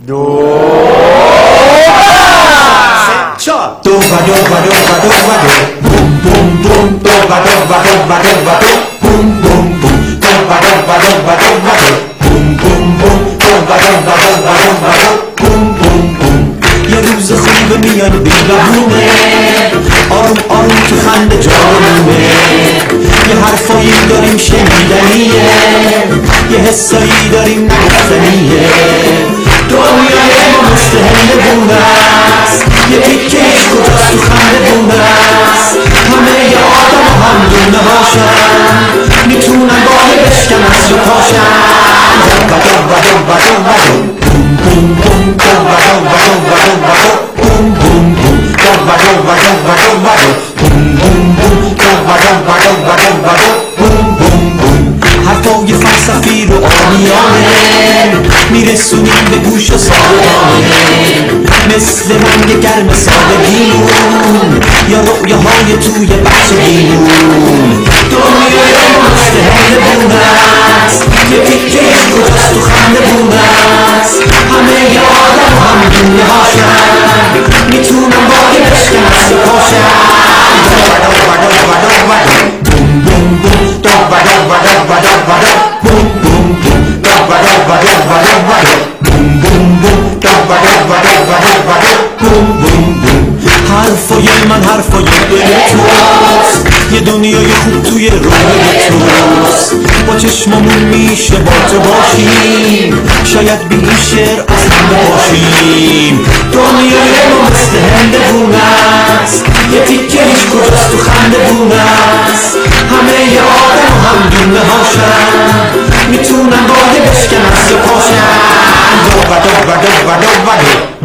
یه روز خوبه میاد بیرونه، آروم آروم تو خنده جانونه، یه حرفایی داریم شنیدنیه، یه حسایی داریم نگفتنیه. دنیای ما مثل هندونه است، یه تیکهش کجاست تو خندونه است. همه ی آدم هم دونه هاشن، میتونن گاهی بشکنن سو پاشن. حرفای فلسفی رو آمیانه میرسونیم به گوش سادگانه، مثل رنگ گرم سادگیمون یا رؤیاهای توی بحث دیمون. دنیای ما مثل هندونه است، یه تیکهش کجاست تو خندونه است. همه ی آدم هم دونه هاشن، میتونن باقی بشکنن سو پاشن. حرفای من حرفای دل توست، یه دنیای خوب توی روی توست. با چشممون میشه با تو باشیم، شاید بی این شعر اصلا باشیم. دنیای ما مثل هندونه است، یه تیکهش کجاست تو خندونه است. همه ی آدم هم دونه هاشن، میتونن گاهی بشکنن سو پاشن.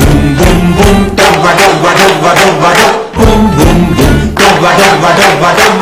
Bum bum bum